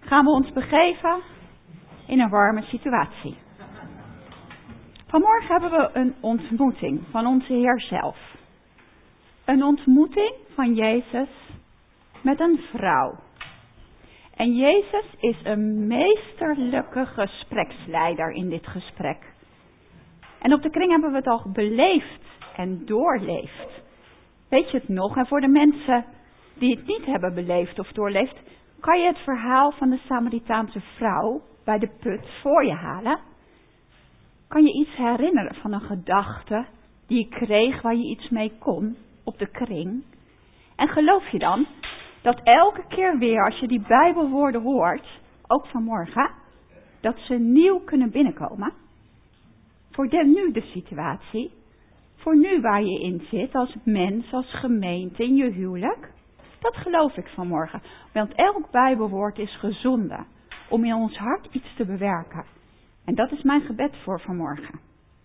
gaan we ons begeven in een warme situatie. Vanmorgen hebben we een ontmoeting van onze Heer zelf. Een ontmoeting van Jezus met een vrouw. En Jezus is een meesterlijke gespreksleider in dit gesprek. En op de kring hebben we het al beleefd en doorleefd. Weet je het nog? En voor de mensen die het niet hebben beleefd of doorleefd, kan je het verhaal van de Samaritaanse vrouw bij de put voor je halen? Kan je iets herinneren van een gedachte die je kreeg waar je iets mee kon op de kring? En geloof je dan dat elke keer weer als je die Bijbelwoorden hoort, ook vanmorgen, dat ze nieuw kunnen binnenkomen? Voor nu de situatie, voor nu waar je in zit als mens, als gemeente, in je huwelijk. Dat geloof ik vanmorgen. Want elk Bijbelwoord is gezonden om in ons hart iets te bewerken. En dat is mijn gebed voor vanmorgen.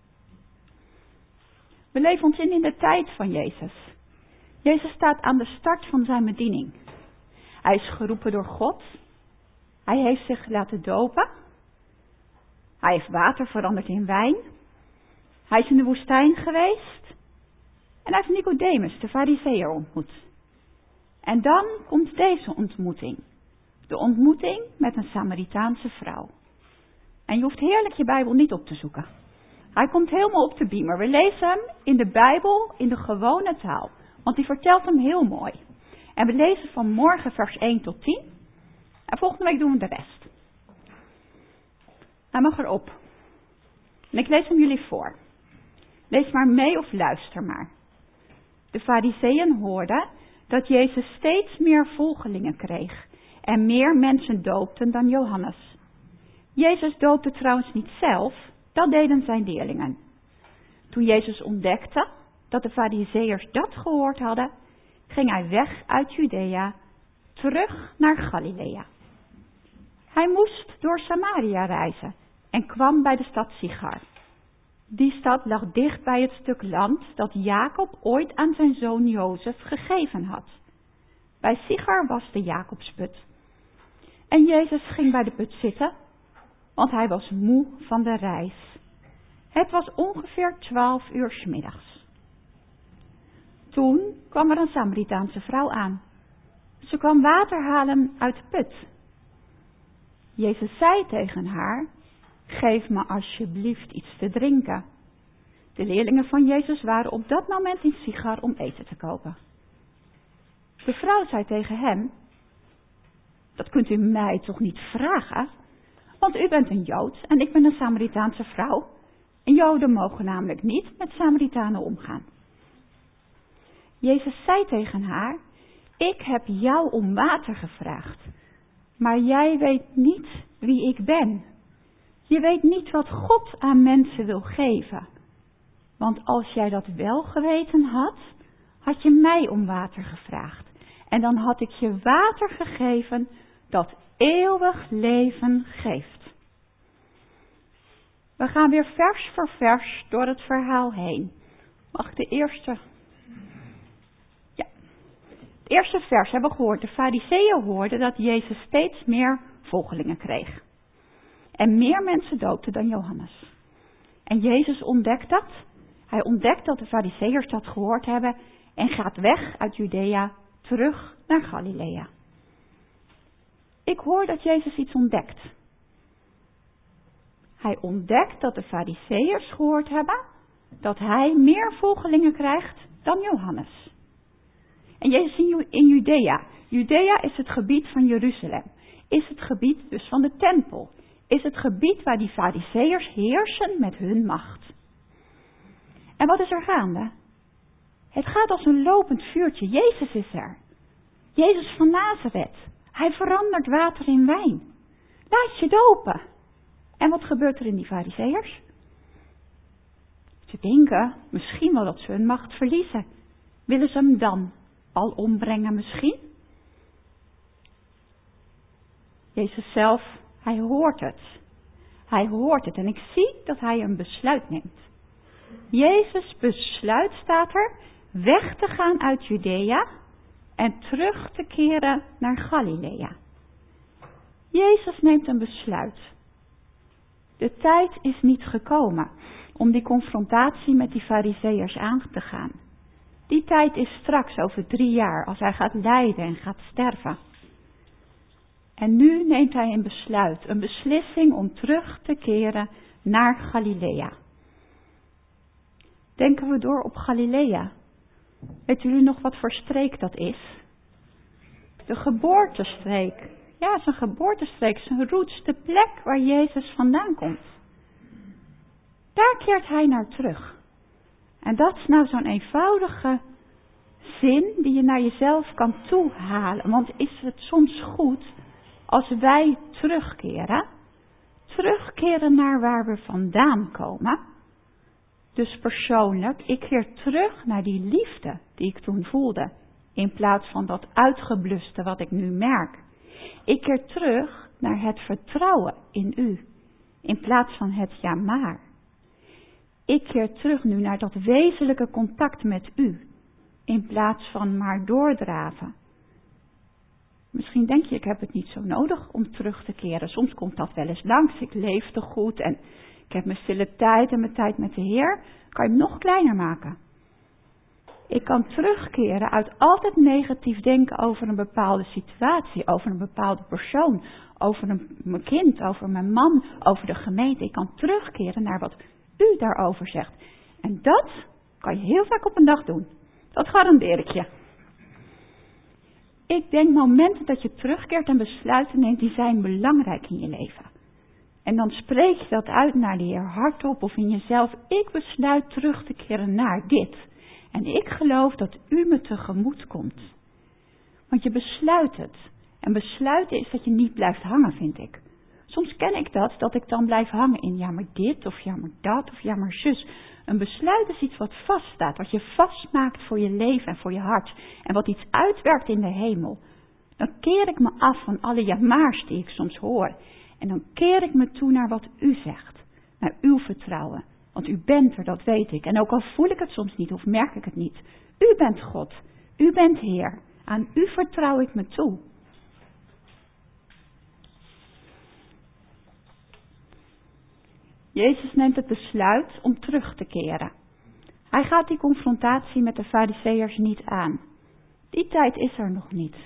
We leven ons in de tijd van Jezus. Jezus staat aan de start van zijn bediening. Hij is geroepen door God. Hij heeft zich laten dopen. Hij heeft water veranderd in wijn. Hij is in de woestijn geweest. En hij heeft Nicodemus, de Farizeeër, ontmoet. En dan komt deze ontmoeting. De ontmoeting met een Samaritaanse vrouw. En je hoeft heerlijk je Bijbel niet op te zoeken. Hij komt helemaal op de beamer. We lezen hem in de Bijbel in de gewone taal. Want die vertelt hem heel mooi. En we lezen vanmorgen vers 1 tot 10. En volgende week doen we de rest. Hij mag erop. En ik lees hem jullie voor. Lees maar mee of luister maar. De Farizeeën hoorden dat Jezus steeds meer volgelingen kreeg. En meer mensen doopten dan Johannes. Jezus doopte trouwens niet zelf, dat deden zijn leerlingen. Toen Jezus ontdekte dat de Farizeeërs dat gehoord hadden, ging hij weg uit Judea, terug naar Galilea. Hij moest door Samaria reizen en kwam bij de stad Sichar. Die stad lag dicht bij het stuk land dat Jacob ooit aan zijn zoon Jozef gegeven had. Bij Sichar was de Jacobsput. En Jezus ging bij de put zitten, want hij was moe van de reis. Het was ongeveer 12 uur 's middags. Toen kwam er een Samaritaanse vrouw aan. Ze kwam water halen uit de put. Jezus zei tegen haar: geef me alsjeblieft iets te drinken. De leerlingen van Jezus waren op dat moment in Sichar om eten te kopen. De vrouw zei tegen hem: dat kunt u mij toch niet vragen? Want u bent een Jood en ik ben een Samaritaanse vrouw. En Joden mogen namelijk niet met Samaritanen omgaan. Jezus zei tegen haar: ik heb jou om water gevraagd. Maar jij weet niet wie ik ben. Je weet niet wat God aan mensen wil geven. Want als jij dat wel geweten had, had je mij om water gevraagd. En dan had ik je water gegeven dat eeuwig leven geeft. We gaan weer vers voor vers door het verhaal heen. Mag ik de eerste? Ja. Het eerste vers hebben we gehoord. De Farizeeën hoorden dat Jezus steeds meer volgelingen kreeg. En meer mensen doopten dan Johannes. En Jezus ontdekt dat. Hij ontdekt dat de Farizeeërs dat gehoord hebben en gaat weg uit Judea terug naar Galilea. Ik hoor dat Jezus iets ontdekt. Hij ontdekt dat de Farizeeërs gehoord hebben dat hij meer volgelingen krijgt dan Johannes. En Jezus in Judea. Judea is het gebied van Jeruzalem. Is het gebied dus van de tempel. Is het gebied waar die Farizeeërs heersen met hun macht. En wat is er gaande? Het gaat als een lopend vuurtje. Jezus is er. Jezus van Nazareth. Hij verandert water in wijn. Laat je dopen. En wat gebeurt er in die Farizeeërs? Ze denken misschien wel dat ze hun macht verliezen. Willen ze hem dan al ombrengen misschien? Jezus zelf, hij hoort het. Hij hoort het en ik zie dat hij een besluit neemt. Jezus besluit, staat er, weg te gaan uit Judea en terug te keren naar Galilea. Jezus neemt een besluit. De tijd is niet gekomen om die confrontatie met die farizeeërs aan te gaan. Die tijd is straks over 3 jaar als hij gaat lijden en gaat sterven. En nu neemt hij een besluit, een beslissing om terug te keren naar Galilea. Denken we door op Galilea. Weet jullie nog wat voor streek dat is? De geboortestreek. Ja, zijn geboortestreek, zijn roots, de plek waar Jezus vandaan komt. Daar keert hij naar terug. En dat is nou zo'n eenvoudige zin die je naar jezelf kan toehalen. Want is het soms goed als wij terugkeren? Terugkeren naar waar we vandaan komen. Dus persoonlijk, ik keer terug naar die liefde die ik toen voelde. In plaats van dat uitgebluste wat ik nu merk. Ik keer terug naar het vertrouwen in u. In plaats van het ja maar. Ik keer terug nu naar dat wezenlijke contact met u. In plaats van maar doordraven. Misschien denk je, ik heb het niet zo nodig om terug te keren. Soms komt dat wel eens langs. Ik leefde goed en ik heb mijn stille tijd en mijn tijd met de Heer. Kan je hem nog kleiner maken. Ik kan terugkeren uit altijd negatief denken over een bepaalde situatie. Over een bepaalde persoon. Over mijn kind, over mijn man, over de gemeente. Ik kan terugkeren naar wat u daarover zegt. En dat kan je heel vaak op een dag doen. Dat garandeer ik je. Ik denk momenten dat je terugkeert en besluiten neemt, die zijn belangrijk in je leven. En dan spreek je dat uit naar de Heer hardop of in jezelf. Ik besluit terug te keren naar dit. En ik geloof dat u me tegemoet komt. Want je besluit het. En besluiten is dat je niet blijft hangen, vind ik. Soms ken ik dat ik dan blijf hangen in ja maar dit of ja maar dat of ja maar zus. Een besluit is iets wat vaststaat, wat je vastmaakt voor je leven en voor je hart. En wat iets uitwerkt in de hemel. Dan keer ik me af van alle ja maar's die ik soms hoor. En dan keer ik me toe naar wat u zegt. Naar uw vertrouwen. Want u bent er, dat weet ik. En ook al voel ik het soms niet of merk ik het niet. U bent God. U bent Heer. Aan u vertrouw ik me toe. Jezus neemt het besluit om terug te keren. Hij gaat die confrontatie met de farizeeërs niet aan. Die tijd is er nog niet.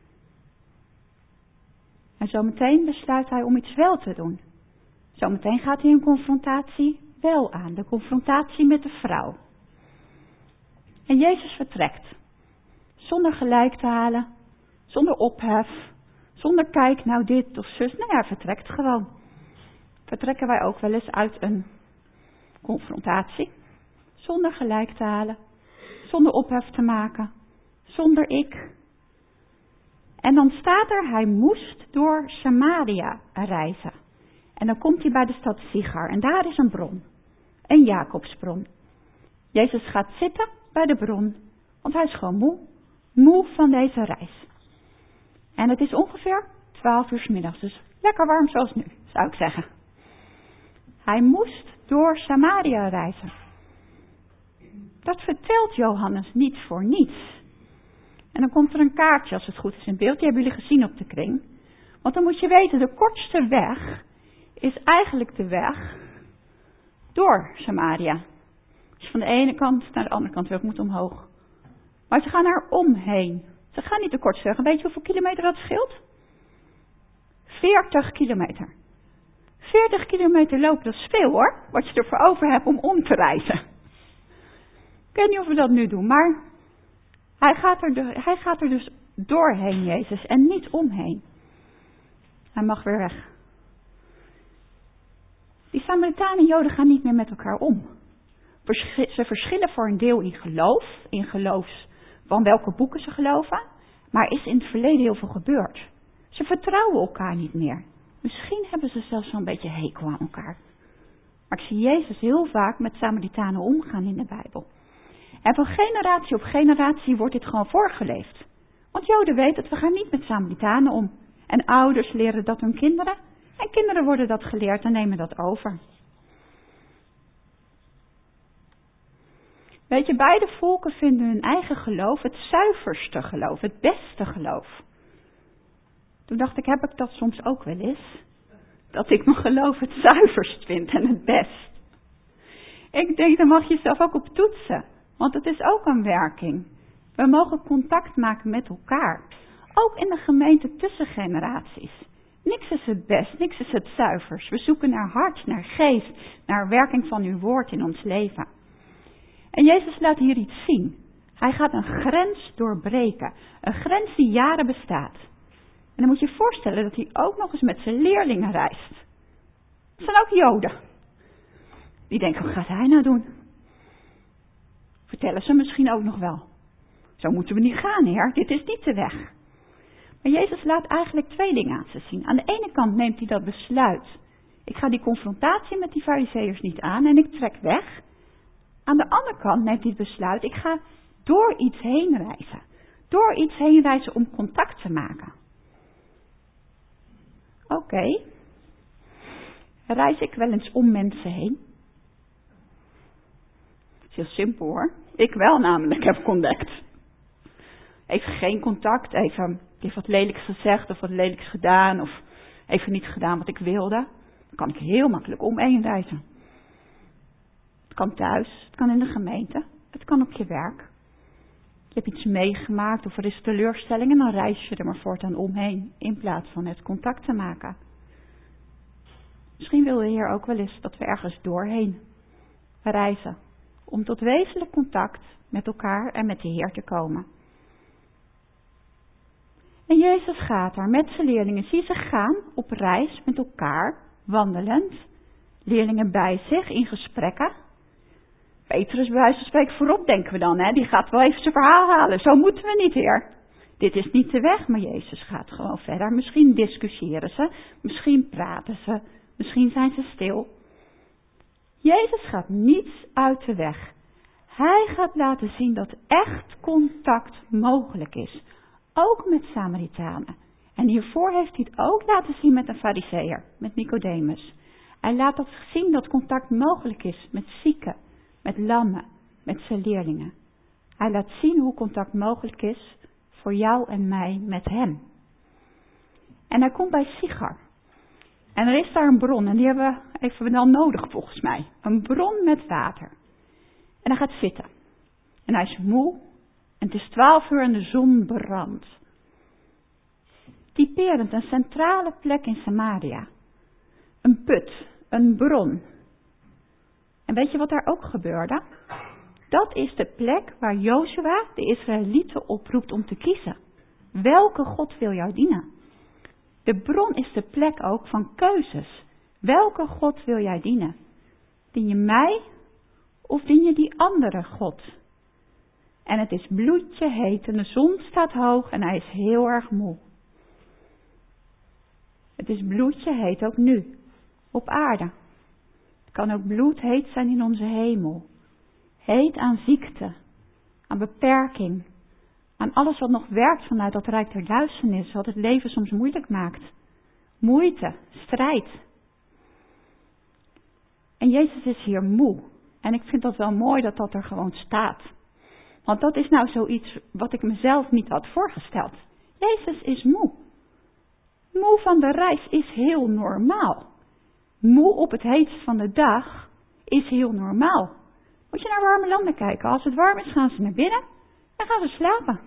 En zometeen besluit hij om iets wel te doen. Zometeen gaat hij een confrontatie wel aan. De confrontatie met de vrouw. En Jezus vertrekt. Zonder gelijk te halen. Zonder ophef. Zonder kijk nou dit of zus. Nou ja, vertrekt gewoon. Vertrekken wij ook wel eens uit een confrontatie. Zonder gelijk te halen. Zonder ophef te maken. Zonder ik. En dan staat er, hij moest door Samaria reizen. En dan komt hij bij de stad Sichar. En daar is een bron. Een Jacobsbron. Jezus gaat zitten bij de bron. Want hij is gewoon moe. Moe van deze reis. En het is ongeveer 12 uur 's middags. Dus lekker warm zoals nu, zou ik zeggen. Hij moest door Samaria reizen. Dat vertelt Johannes niet voor niets. En dan komt er een kaartje, als het goed is, in beeld. Die hebben jullie gezien op de kring. Want dan moet je weten, de kortste weg is eigenlijk de weg door Samaria. Als je van de ene kant naar de andere kant wil, moet omhoog. Maar ze gaan er omheen. Ze gaan niet de kortste weg. En weet je hoeveel kilometer dat scheelt? 40 kilometer. 40 kilometer lopen, dat is veel hoor. Wat je ervoor over hebt om te reizen. Ik weet niet of we dat nu doen, maar hij gaat er dus doorheen, Jezus, en niet omheen. Hij mag weer weg. Die Samaritanen en Joden gaan niet meer met elkaar om. Ze verschillen voor een deel in geloofs van welke boeken ze geloven, maar is in het verleden heel veel gebeurd. Ze vertrouwen elkaar niet meer. Misschien hebben ze zelfs zo'n beetje hekel aan elkaar. Maar ik zie Jezus heel vaak met Samaritanen omgaan in de Bijbel. En van generatie op generatie wordt dit gewoon voorgeleefd. Want Joden weten dat we gaan niet met Samaritanen om. En ouders leren dat hun kinderen. En kinderen worden dat geleerd en nemen dat over. Weet je, beide volken vinden hun eigen geloof het zuiverste geloof, het beste geloof. Toen dacht ik, heb ik dat soms ook wel eens? Dat ik mijn geloof het zuiverst vind en het best. Ik denk, daar mag je zelf ook op toetsen. Want het is ook een werking. We mogen contact maken met elkaar. Ook in de gemeente tussen generaties. Niks is het best, niks is het zuivers. We zoeken naar hart, naar geest, naar werking van uw woord in ons leven. En Jezus laat hier iets zien. Hij gaat een grens doorbreken. Een grens die jaren bestaat. En dan moet je je voorstellen dat hij ook nog eens met zijn leerlingen reist. Het zijn ook Joden. Die denken, wat gaat hij nou doen? Vertellen ze misschien ook nog wel. Zo moeten we niet gaan, Heer. Dit is niet de weg. Maar Jezus laat eigenlijk twee dingen aan ze zien. Aan de ene kant neemt hij dat besluit. Ik ga die confrontatie met die farizeeërs niet aan en ik trek weg. Aan de andere kant neemt hij het besluit. Ik ga door iets heen reizen. Door iets heen reizen om contact te maken. Oké. Reis ik wel eens om mensen heen? Het is heel simpel hoor. Ik wel namelijk, heb ik ontdekt. Even geen contact, even wat lelijks gezegd of wat lelijks gedaan. Of even niet gedaan wat ik wilde. Dan kan ik heel makkelijk omheen reizen. Het kan thuis, het kan in de gemeente, het kan op je werk. Je hebt iets meegemaakt of er is teleurstelling en dan reis je er maar voortaan omheen. In plaats van het contact te maken. Misschien wil de Heer ook wel eens dat we ergens doorheen reizen. Om tot wezenlijk contact met elkaar en met de Heer te komen. En Jezus gaat daar met zijn leerlingen. Zie ze gaan op reis met elkaar, wandelend. Leerlingen bij zich in gesprekken. Petrus bij wijze van spreken voorop denken we dan. Hè? Die gaat wel even zijn verhaal halen. Zo moeten we niet, Heer. Dit is niet de weg, maar Jezus gaat gewoon verder. Misschien discussiëren ze. Misschien praten ze. Misschien zijn ze stil. Jezus gaat niets uit de weg. Hij gaat laten zien dat echt contact mogelijk is. Ook met Samaritanen. En hiervoor heeft hij het ook laten zien met een Farizeeër, met Nicodemus. Hij laat dat zien dat contact mogelijk is met zieken, met lammen, met zijn leerlingen. Hij laat zien hoe contact mogelijk is voor jou en mij met hem. En hij komt bij Sichar. En er is daar een bron en die hebben we even dan nodig volgens mij. Een bron met water. En hij gaat zitten. En hij is moe. En het is 12 uur en de zon brandt. Typerend een centrale plek in Samaria. Een put, een bron. En weet je wat daar ook gebeurde? Dat is de plek waar Jozua de Israëlieten oproept om te kiezen. Welke God wil jou dienen? De bron is de plek ook van keuzes. Welke God wil jij dienen? Dien je mij of dien je die andere God? En het is bloedje heet en de zon staat hoog en hij is heel erg moe. Het is bloedje heet ook nu, op aarde. Het kan ook bloedheet zijn in onze hemel. Heet aan ziekte, aan beperking, aan alles wat nog werkt vanuit dat rijk der duisternis, wat het leven soms moeilijk maakt. Moeite, strijd. En Jezus is hier moe. En ik vind dat wel mooi dat dat er gewoon staat. Want dat is nou zoiets wat ik mezelf niet had voorgesteld. Jezus is moe. Moe van de reis is heel normaal. Moe op het heetst van de dag is heel normaal. Moet je naar warme landen kijken. Als het warm is gaan ze naar binnen en gaan ze slapen.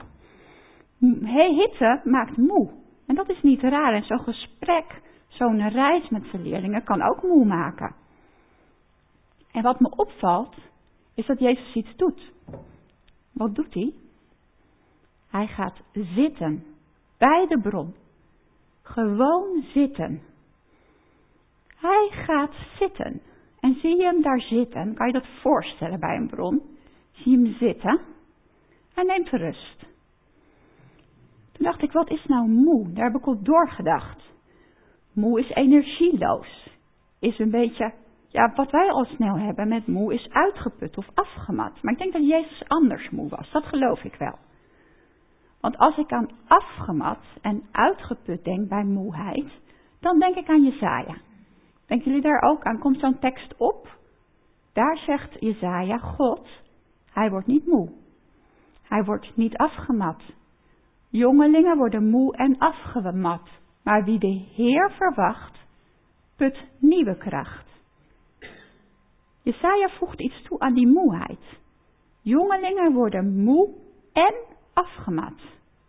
Hitte maakt moe. En dat is niet raar. En zo'n gesprek, zo'n reis met zijn leerlingen kan ook moe maken. En wat me opvalt, is dat Jezus iets doet. Wat doet hij? Hij gaat zitten. Bij de bron. Gewoon zitten. Hij gaat zitten. En zie je hem daar zitten? Kan je dat voorstellen bij een bron? Zie je hem zitten? Hij neemt rust. Toen dacht ik, wat is nou moe? Daar heb ik op doorgedacht. Moe is energieloos. Is een beetje, ja, wat wij al snel hebben met moe is uitgeput of afgemat. Maar ik denk dat Jezus anders moe was. Dat geloof ik wel. Want als ik aan afgemat en uitgeput denk bij moeheid, dan denk ik aan Jesaja. Denken jullie daar ook aan? Komt zo'n tekst op? Daar zegt Jesaja, God, hij wordt niet moe. Hij wordt niet afgemat. Jongelingen worden moe en afgemat Maar wie de Heer verwacht, put nieuwe kracht. Jesaja voegt iets toe aan die moeheid. Jongelingen worden moe en afgemat.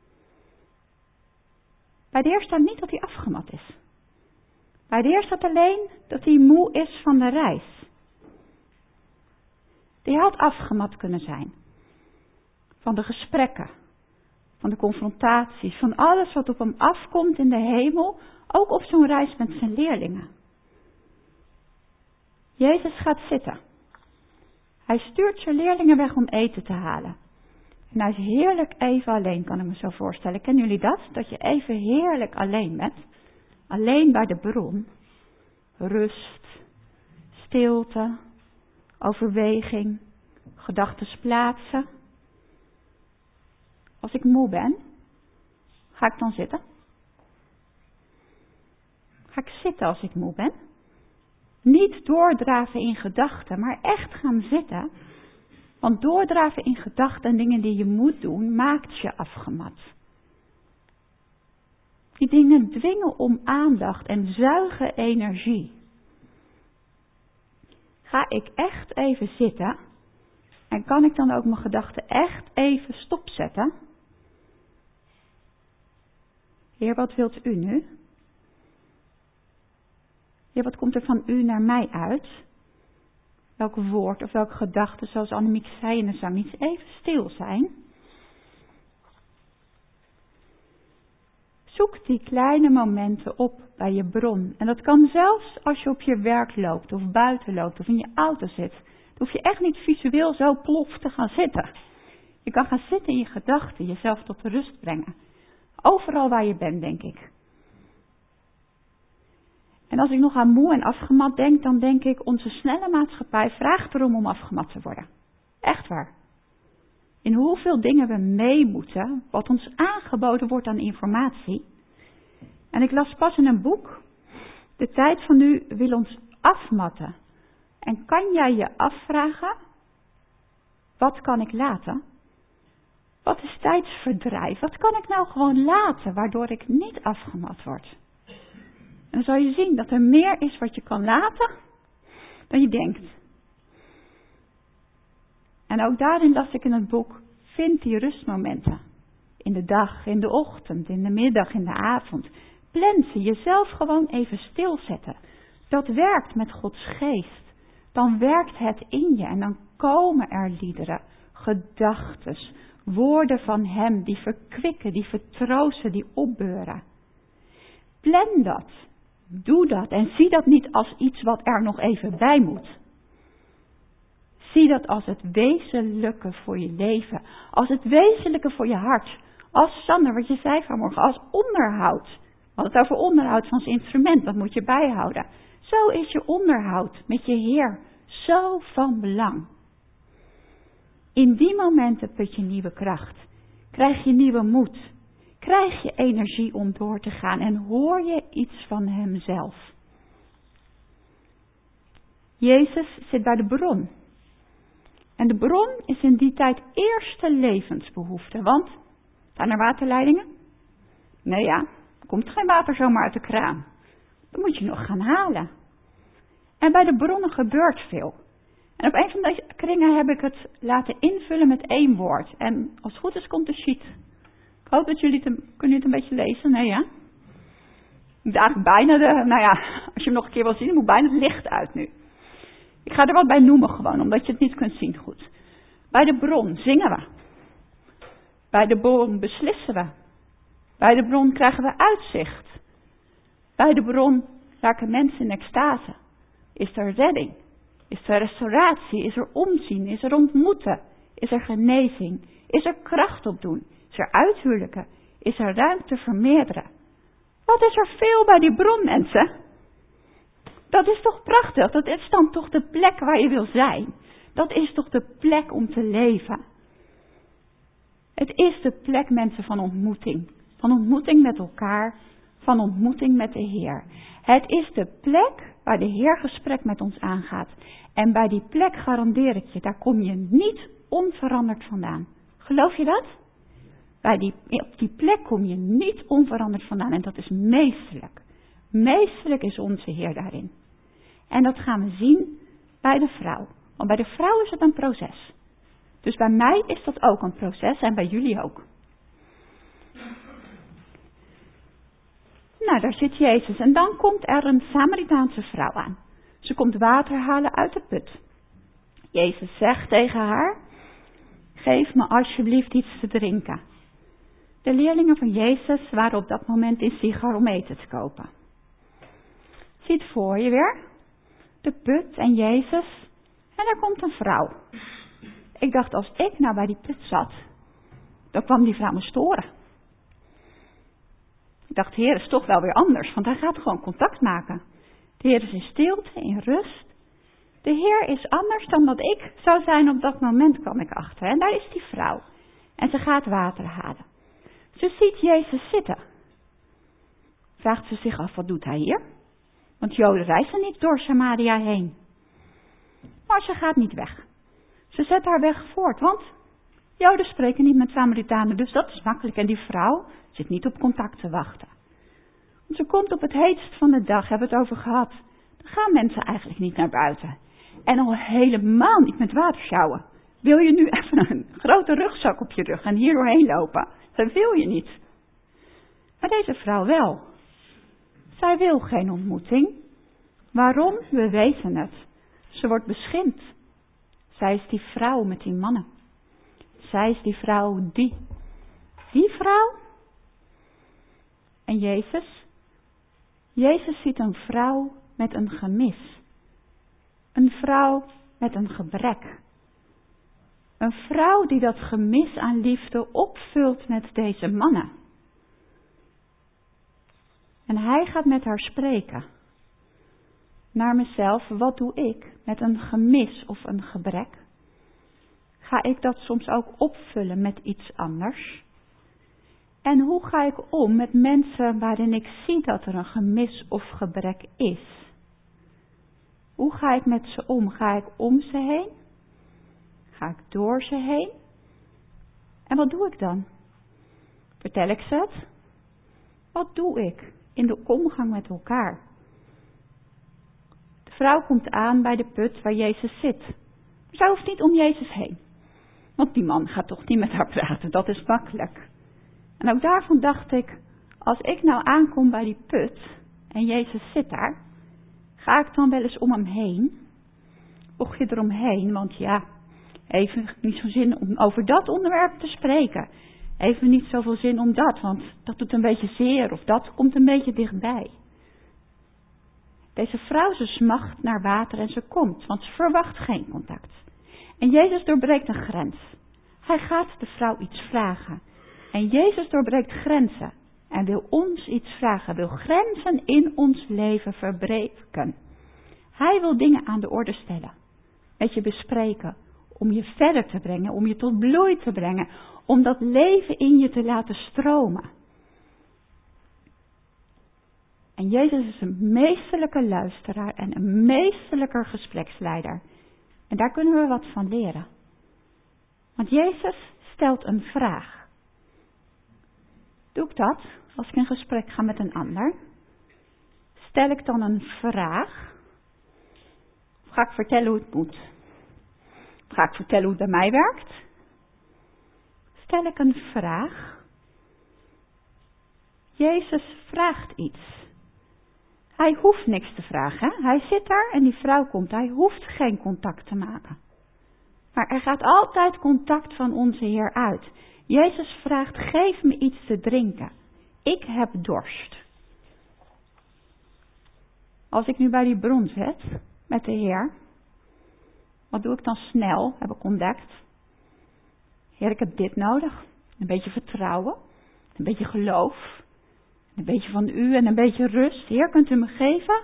Bij de Heer staat niet dat hij afgemat is. Bij de Heer staat alleen dat hij moe is van de reis. Die had afgemat kunnen zijn. Van de gesprekken, van de confrontaties, van alles wat op hem afkomt in de hemel, ook op zo'n reis met zijn leerlingen. Jezus gaat zitten. Hij stuurt zijn leerlingen weg om eten te halen. En hij is heerlijk even alleen, kan ik me zo voorstellen. Kennen jullie dat? Dat je even heerlijk alleen bent. Alleen bij de bron. Rust, stilte, overweging, gedachten plaatsen. Als ik moe ben, ga ik dan zitten? Ga ik zitten als ik moe ben? Niet doordraven in gedachten, maar echt gaan zitten. Want doordraven in gedachten en dingen die je moet doen, maakt je afgemat. Die dingen dwingen om aandacht en zuigen energie. Ga ik echt even zitten? En kan ik dan ook mijn gedachten echt even stopzetten? Heer, wat wilt u nu? Heer, wat komt er van u naar mij uit? Welk woord of welke gedachte, zoals Annemiek zei in de Samiets, even stil zijn. Zoek die kleine momenten op bij je bron. En dat kan zelfs als je op je werk loopt of buiten loopt of in je auto zit. Dan hoef je echt niet visueel zo plof te gaan zitten. Je kan gaan zitten in je gedachten, jezelf tot rust brengen. Overal waar je bent, denk ik. En als ik nog aan moe en afgemat denk, dan denk ik, onze snelle maatschappij vraagt erom om afgemat te worden. Echt waar. In hoeveel dingen we mee moeten, wat ons aangeboden wordt aan informatie. En ik las pas in een boek, de tijd van nu wil ons afmatten. En kan jij je afvragen, wat kan ik laten? Wat is tijdsverdrijf? Wat kan ik nou gewoon laten, waardoor ik niet afgemat word? En dan zal je zien dat er meer is wat je kan laten, dan je denkt. En ook daarin las ik in het boek, vind die rustmomenten. In de dag, in de ochtend, in de middag, in de avond. Plan ze, jezelf gewoon even stilzetten. Dat werkt met Gods geest. Dan werkt het in je en dan komen er liederen, gedachtes, woorden van Hem die verkwikken, die vertroosten, die opbeuren. Plan dat. Doe dat en zie dat niet als iets wat er nog even bij moet. Zie dat als het wezenlijke voor je leven. Als het wezenlijke voor je hart. Als Sander, wat je zei vanmorgen, als onderhoud. We hadden het over onderhoud van zijn instrument, dat moet je bijhouden. Zo is je onderhoud met je Heer zo van belang. In die momenten put je nieuwe kracht. Krijg je nieuwe moed. Krijg je energie om door te gaan en hoor je iets van Hemzelf. Jezus zit bij de bron. En de bron is in die tijd eerste levensbehoefte. Want, zijn er waterleidingen? Nee ja, er komt geen water zomaar uit de kraan. Dan moet je nog gaan halen. En bij de bronnen gebeurt veel. En op een van deze kringen heb ik het laten invullen met 1 woord. En als het goed is komt de sheet. Ik hoop dat jullie kunnen jullie het een beetje lezen? Nee, ja? Moet eigenlijk bijna als je hem nog een keer wil zien, moet bijna het licht uit nu. Ik ga er wat bij noemen gewoon, omdat je het niet kunt zien goed. Bij de bron zingen we. Bij de bron beslissen we. Bij de bron krijgen we uitzicht. Bij de bron raken mensen in extase. Is er redding? Is er restauratie? Is er omzien? Is er ontmoeten? Is er genezing? Is er kracht opdoen? Is er uithuwelijken? Is er ruimte vermeerderen? Wat is er veel bij die bron, mensen? Dat is toch prachtig? Dat is dan toch de plek waar je wil zijn? Dat is toch de plek om te leven? Het is de plek, mensen, van ontmoeting. Van ontmoeting met elkaar. Van ontmoeting met de Heer. Het is de plek waar de Heer gesprek met ons aangaat. En bij die plek garandeer ik je, daar kom je niet onveranderd vandaan. Geloof je dat? Op die plek kom je niet onveranderd vandaan. En dat is meesterlijk. Meesterlijk is onze Heer daarin. En dat gaan we zien bij de vrouw. Want bij de vrouw is het een proces. Dus bij mij is dat ook een proces en bij jullie ook. Nou, daar zit Jezus en dan komt er een Samaritaanse vrouw aan. Ze komt water halen uit de put. Jezus zegt tegen haar, geef me alsjeblieft iets te drinken. De leerlingen van Jezus waren op dat moment in Sigar om eten te kopen. Zie het voor je weer, de put en Jezus en daar komt een vrouw. Ik dacht, als ik nou bij die put zat, dan kwam die vrouw me storen. Ik dacht, de Heer is toch wel weer anders, want hij gaat gewoon contact maken. De Heer is in stilte, in rust. De Heer is anders dan dat ik zou zijn op dat moment, kwam ik achter. En daar is die vrouw. En ze gaat water halen. Ze ziet Jezus zitten. Vraagt ze zich af, wat doet hij hier? Want Joden reizen niet door Samaria heen. Maar ze gaat niet weg. Ze zet haar weg voort, want Joden spreken niet met Samaritanen, dus dat is makkelijk. En die vrouw zit niet op contact te wachten. Want ze komt op het heetst van de dag, hebben we het over gehad. Dan gaan mensen eigenlijk niet naar buiten. En al helemaal niet met water sjouwen. Wil je nu even een grote rugzak op je rug en hier doorheen lopen? Dat wil je niet. Maar deze vrouw wel. Zij wil geen ontmoeting. Waarom? We weten het. Ze wordt beschimpt. Zij is die vrouw met die mannen. Zij is die vrouw die. Die vrouw. En Jezus? Jezus ziet een vrouw met een gemis. Een vrouw met een gebrek. Een vrouw die dat gemis aan liefde opvult met deze mannen. En hij gaat met haar spreken. Naar mezelf, wat doe ik met een gemis of een gebrek? Ga ik dat soms ook opvullen met iets anders? En hoe ga ik om met mensen waarin ik zie dat er een gemis of gebrek is? Hoe ga ik met ze om? Ga ik om ze heen? Ga ik door ze heen? En wat doe ik dan? Vertel ik ze het? Wat doe ik in de omgang met elkaar? De vrouw komt aan bij de put waar Jezus zit. Zij hoeft niet om Jezus heen. Want die man gaat toch niet met haar praten, dat is makkelijk. En ook daarvan dacht ik, als ik nou aankom bij die put en Jezus zit daar, ga ik dan wel eens om hem heen? Bocht je eromheen, want ja, even niet zo'n zin om over dat onderwerp te spreken. Even niet zoveel zin om dat, want dat doet een beetje zeer of dat komt een beetje dichtbij. Deze vrouw, ze smacht naar water en ze komt, want ze verwacht geen contact. En Jezus doorbreekt een grens. Hij gaat de vrouw iets vragen. En Jezus doorbreekt grenzen en wil ons iets vragen, wil grenzen in ons leven verbreken. Hij wil dingen aan de orde stellen, met je bespreken, om je verder te brengen, om je tot bloei te brengen, om dat leven in je te laten stromen. En Jezus is een meesterlijke luisteraar en een meesterlijke gespreksleider. En daar kunnen we wat van leren. Want Jezus stelt een vraag. Doe ik dat als ik in gesprek ga met een ander? Stel ik dan een vraag? Of ga ik vertellen hoe het moet? Of ga ik vertellen hoe het bij mij werkt? Stel ik een vraag? Jezus vraagt iets. Hij hoeft niks te vragen. Hè? Hij zit daar en die vrouw komt. Hij hoeft geen contact te maken. Maar er gaat altijd contact van onze Heer uit. Jezus vraagt, geef me iets te drinken. Ik heb dorst. Als ik nu bij die bron zit met de Heer, wat doe ik dan snel, heb ik ontdekt? Heer, ik heb dit nodig. Een beetje vertrouwen, een beetje geloof, een beetje van u en een beetje rust. Heer, kunt u me geven?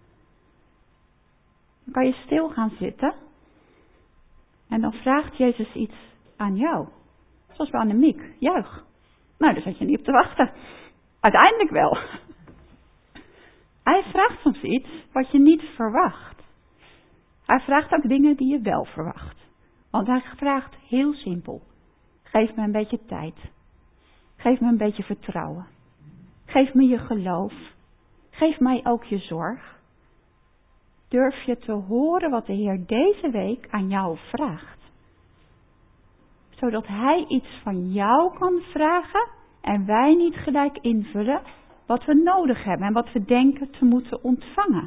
Dan kan je stil gaan zitten. En dan vraagt Jezus iets aan jou. Zoals bij Annemiek, juich. Nou, daar zat je niet op te wachten. Uiteindelijk wel. Hij vraagt soms iets wat je niet verwacht. Hij vraagt ook dingen die je wel verwacht. Want hij vraagt heel simpel. Geef me een beetje tijd. Geef me een beetje vertrouwen. Geef me je geloof. Geef mij ook je zorg. Durf je te horen wat de Heer deze week aan jou vraagt? Zodat Hij iets van jou kan vragen en wij niet gelijk invullen wat we nodig hebben en wat we denken te moeten ontvangen.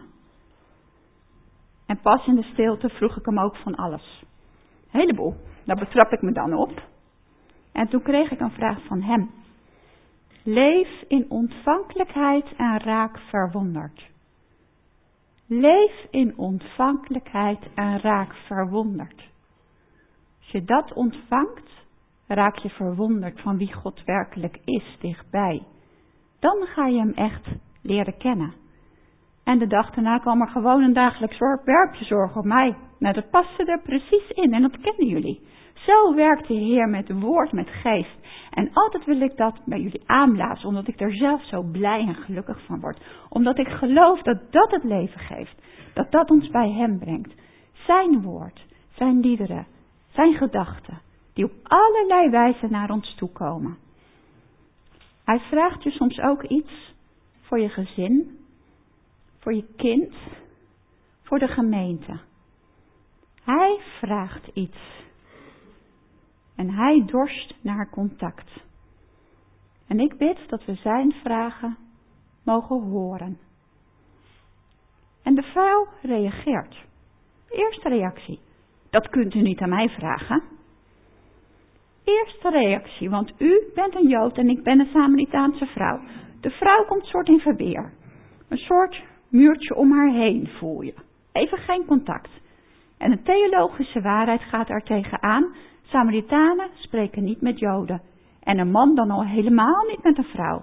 En pas in de stilte vroeg ik hem ook van alles. Een heleboel. Daar betrap ik me dan op. En toen kreeg ik een vraag van hem. Leef in ontvankelijkheid en raak verwonderd. Leef in ontvankelijkheid en raak verwonderd. Als je dat ontvangt, raak je verwonderd van wie God werkelijk is dichtbij. Dan ga je hem echt leren kennen. En de dag daarna kwam er gewoon een dagelijks werkje zorg op mij. Nou, dat paste er precies in en dat kennen jullie. Zo werkt de Heer met woord, met geest. En altijd wil ik dat bij jullie aanblazen, omdat ik er zelf zo blij en gelukkig van word. Omdat ik geloof dat dat het leven geeft. Dat dat ons bij hem brengt. Zijn woord, zijn liederen, zijn gedachten, die op allerlei wijzen naar ons toe komen. Hij vraagt je soms ook iets voor je gezin, voor je kind, voor de gemeente. Hij vraagt iets. En hij dorst naar contact. En ik bid dat we zijn vragen mogen horen. En de vrouw reageert. Eerste reactie. Dat kunt u niet aan mij vragen. Eerste reactie, want u bent een Jood en ik ben een Samaritaanse vrouw. De vrouw komt soort in verweer. Een soort muurtje om haar heen voel je. Even geen contact. En een theologische waarheid gaat er tegenaan. Samaritanen spreken niet met Joden. En een man dan al helemaal niet met een vrouw.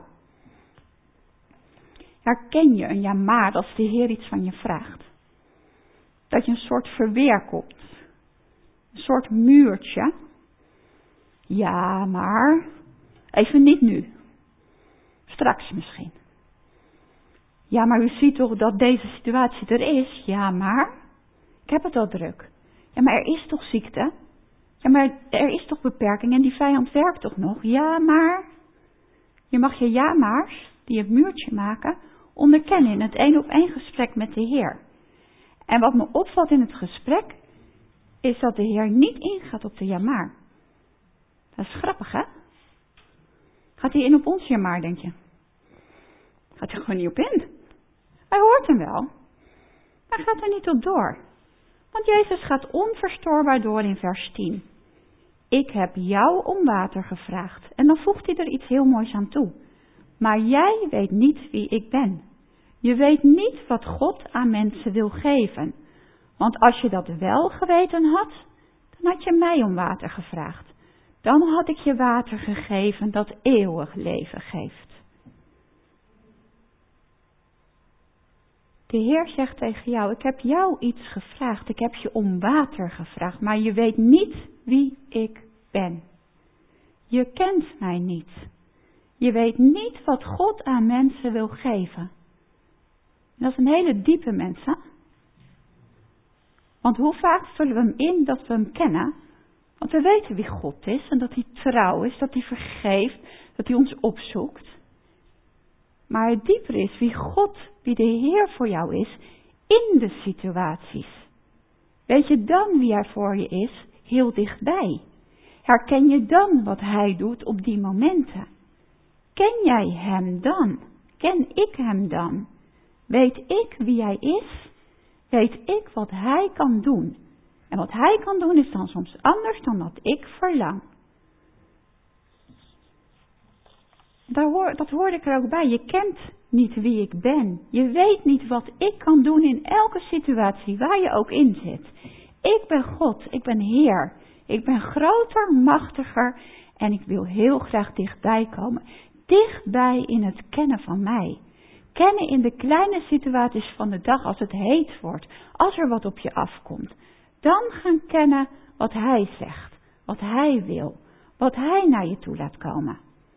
Herken je een ja maar als de Heer iets van je vraagt? Dat je een soort verweer komt. Een soort muurtje. Ja, maar even niet nu. Straks misschien. Ja, maar u ziet toch dat deze situatie er is? Ja, maar ik heb het al druk. Ja, maar er is toch ziekte? Ja, maar er is toch beperking en die vijand werkt toch nog? Ja, maar je mag je ja maar's, die het muurtje maken, onderkennen in het 1-op-1 gesprek met de Heer. En wat me opvalt in het gesprek, is dat de Heer niet ingaat op de ja maar. Dat is grappig, hè? Gaat hij in op ons ja maar, denk je? Gaat hij gewoon niet op in. Hij hoort hem wel, maar gaat er niet op door. Want Jezus gaat onverstoorbaar door in vers 10. Ik heb jou om water gevraagd. En dan voegt hij er iets heel moois aan toe. Maar jij weet niet wie ik ben. Je weet niet wat God aan mensen wil geven. Want als je dat wel geweten had, dan had je mij om water gevraagd. Dan had ik je water gegeven dat eeuwig leven geeft. De Heer zegt tegen jou, ik heb jou iets gevraagd. Ik heb je om water gevraagd, maar je weet niet wie ik ben. Je kent mij niet. Je weet niet wat God aan mensen wil geven. En dat is een hele diepe mensen. Want hoe vaak vullen we hem in dat we hem kennen? Want we weten wie God is en dat hij trouw is, dat hij vergeeft, dat hij ons opzoekt. Maar het dieper is wie de Heer voor jou is in de situaties. Weet je dan wie hij voor je is, heel dichtbij? Herken je dan wat hij doet op die momenten? Ken jij hem dan? Ken ik hem dan? Weet ik wie hij is? Weet ik wat hij kan doen? En wat hij kan doen is dan soms anders dan wat ik verlang. Dat hoorde ik er ook bij. Je kent niet wie ik ben. Je weet niet wat ik kan doen in elke situatie waar je ook in zit. Ik ben God, ik ben Heer. Ik ben groter, machtiger en ik wil heel graag dichtbij komen. Dichtbij in het kennen van mij. Kennen in de kleine situaties van de dag als het heet wordt. Als er wat op je afkomt. Dan gaan kennen wat hij zegt. Wat hij wil. Wat hij naar je toe laat komen.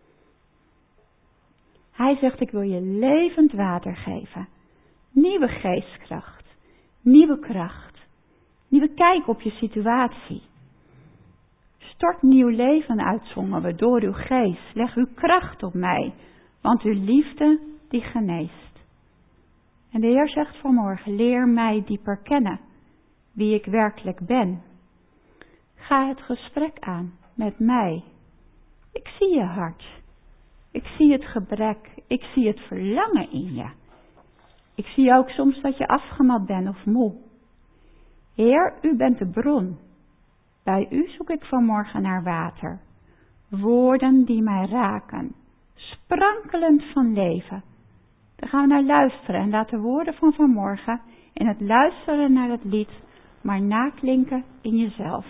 Hij zegt, ik wil je levend water geven. Nieuwe geestkracht. Nieuwe kracht. Nieuwe kijk op je situatie. Stort nieuw leven uit, zongen we, door uw geest. Leg uw kracht op mij, want uw liefde die geneest. En de Heer zegt vanmorgen, leer mij dieper kennen wie ik werkelijk ben. Ga het gesprek aan met mij. Ik zie je hart. Ik zie het gebrek. Ik zie het verlangen in je. Ik zie ook soms dat je afgemat bent of moe. Heer, u bent de bron. Bij u zoek ik vanmorgen naar water. Woorden die mij raken. Sprankelend van leven. Daar gaan we naar luisteren en laat de woorden van vanmorgen en het luisteren naar het lied maar naklinken in jezelf.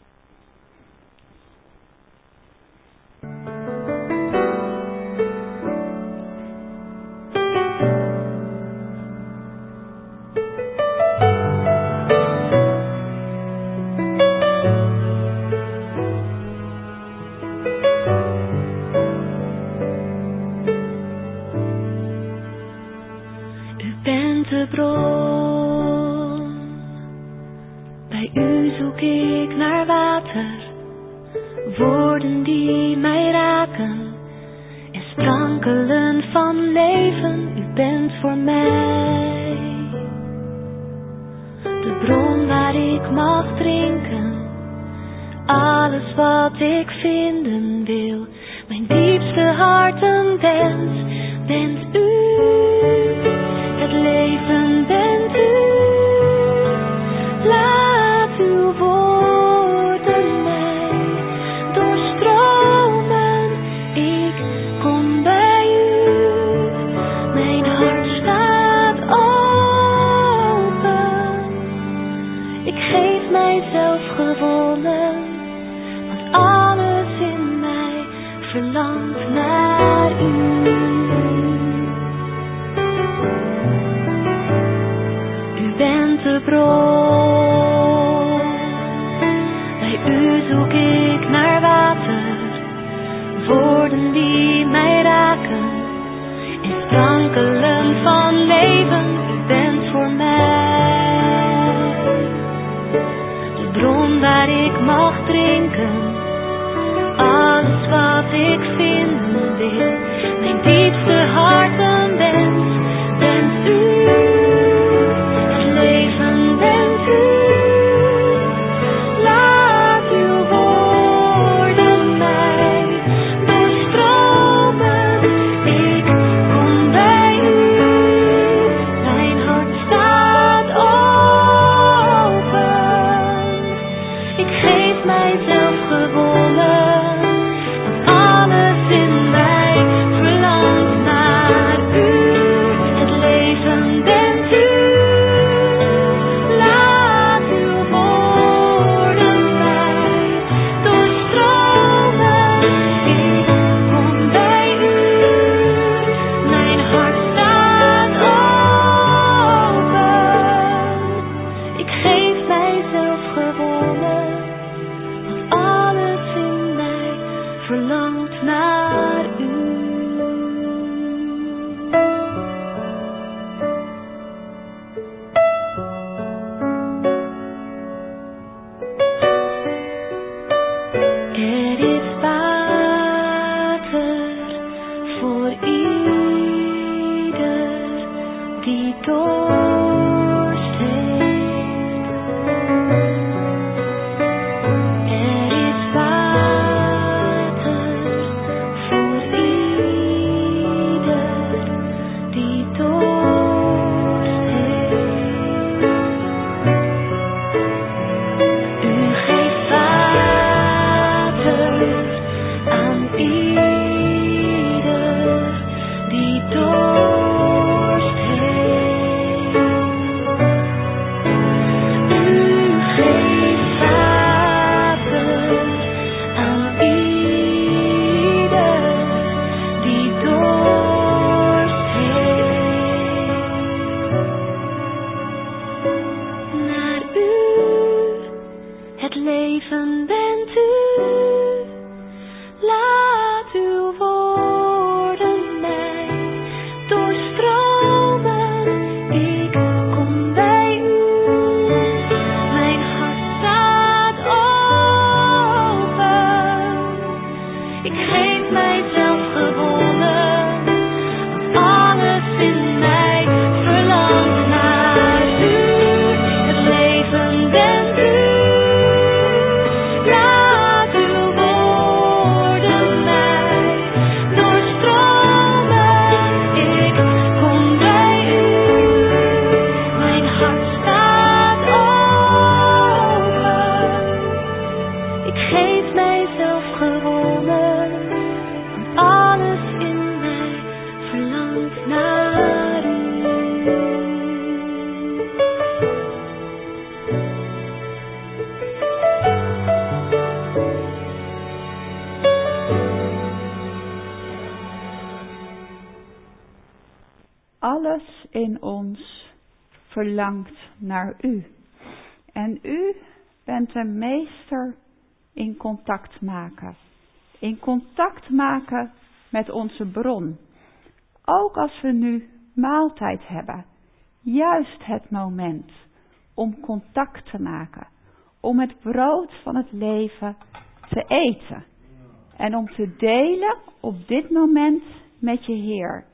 De bron, bij u zoek ik naar water, woorden die mij raken en sprankelen van leven. U bent voor mij de bron waar ik mag drinken, alles wat ik vinden wil. Mijn diepste hartenwens bent u. Het leven bent u, laat uw woorden mij doorstromen. Ik kom bij u, mijn hart staat open. Ik geef mijzelf gewonnen, want alles in mij verlangt naar u. De bron, bij u zoek ik naar water, woorden die mij raken en sprankelen van leven. U bent voor mij de bron waar ik mag drinken, alles wat ik vinden wil. Mijn diepste hartenwens bent u. Myself in ons verlangt naar u. En u bent een meester in contact maken. In contact maken met onze bron. Ook als we nu maaltijd hebben. Juist het moment om contact te maken. Om het brood van het leven te eten. En om te delen op dit moment met je Heer.